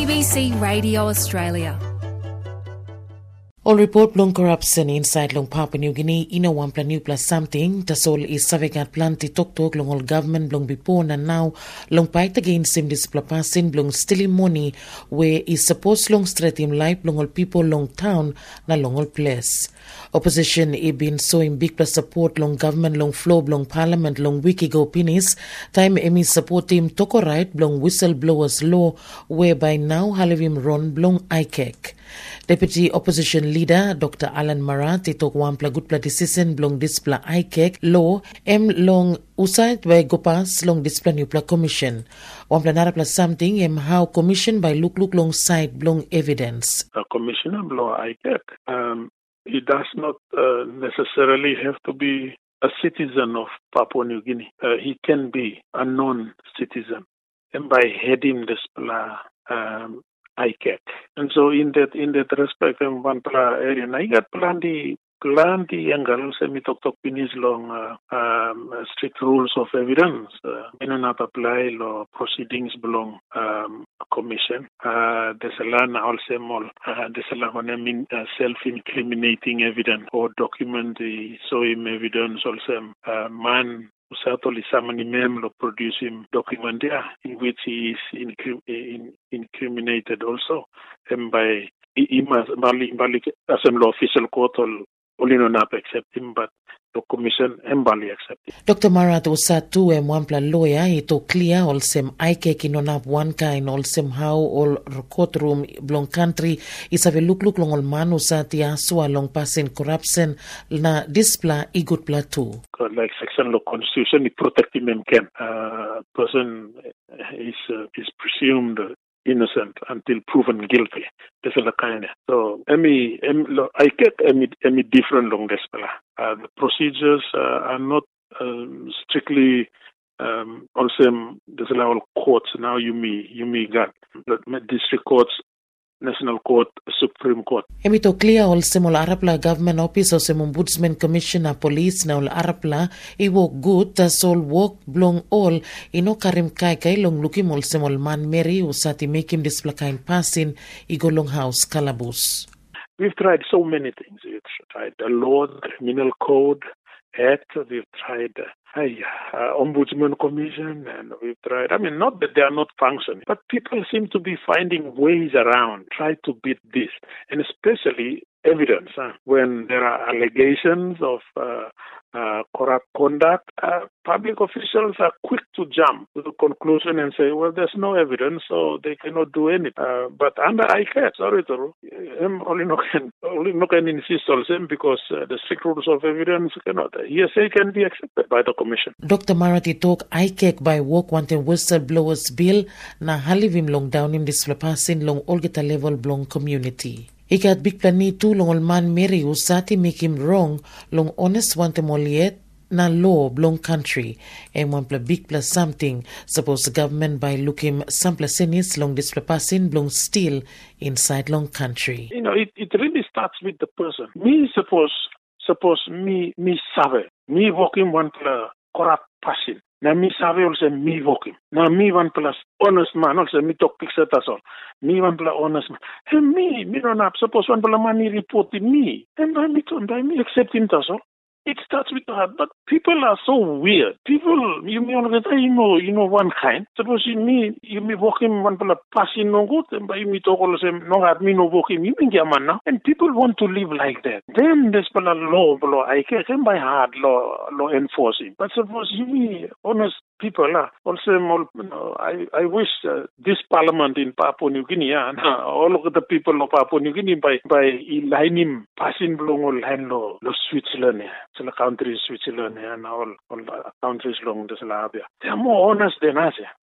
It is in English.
ABC Radio Australia. All report long corruption inside long Papua New Guinea ino one plan new plus something tasol is savegat plan ti tok long all government long before and now long fight against him displapasin long stealing money where is supposed long straight him life long all people long town na long all place. Opposition e been showing big plus support long government long flow long parliament long wiki go pinis time emi support him toko right long whistleblowers law whereby now halivim run long ICAC. Deputy Opposition Leader Dr. Alan Marat tok wampla gutpla decision blong displa ICAC law em long usait by gopas long displa nupla commission. Wampla narapla something em how commission by look long side blong evidence. A commissioner law ICAC. It does not necessarily have to be a citizen of Papua New Guinea. He can be a non-citizen, and by heading this ICAC. And so in that respect, one area, I got plenty angle semi-tok pinis long strict rules of evidence. Not apply law proceedings belong commission. There's a land also more. There's a lot of self-incriminating evidence or document the soim evidence also man. Certainly, somebody will produce him document there in which he is incriminated also, and by assembly official court only not accept him, but the commission embali accept him. Dr. Marat usatu wampla lawyer ito clear olsem ICAC inonap one kind olsem how all courtroom blong country isave look long ol man usati aswa long passing corruption na displa igut plateau. Like section law constitution, it protect him and can person is presumed innocent until proven guilty. This is the kind. So, I get any different long this. The procedures are not strictly also there's a lot of courts now. You may get district courts, National Court, Supreme Court. Emito clear also mol Arapla government office or some ombudsman commissioner police na ol Arapla iwo good tas all work blong all ino karim kai long luki mol semol man Mary usati make him display kind passing igo long house calabus. We've tried so many things. We've tried the law, the criminal code, act. We've tried ombudsman commission, and we've tried. Not that they are not functioning, but people seem to be finding ways around, try to beat this, and especially evidence. When there are allegations of corrupt conduct, public officials are quick to jump to the conclusion and say, well, there's no evidence, so they cannot do anything. But under ICAC, sorry, only no can insist on them because the strict rules of evidence cannot. Hearsay can be accepted by the commission. Dr. Marati talk ICAC by work wanting whistleblowers bill na halivim long down in this passing long olgeta level blong community. Ikat big plani tu long man Mary usati make him wrong long honest wante moliet na law blong country and one big plus something suppose the government by looking some senis long displacing blong still inside long country. It really starts with the person. Me suppose me save me working one corrupt person. Na mi save also me working. Na me one plus honest man also me talk picture that's all. Me one plus honest man. Hey me don't have suppose one plus money reporting me. And by me accepting that's all. It starts with that, but people are so weird. People, you know one kind. Suppose you me working one pala passing no good, and by me talk all the same, no have me no working, you mean man now. And people want to live like that. Then there's pala law, I can by hard law enforcing. But suppose you me honest people also, I wish this parliament in Papua New Guinea, all of the people of Papua New Guinea by lining passing along line law, Switzerland. The countries, Switzerland and all the countries along the Slavia. They are more honest than us.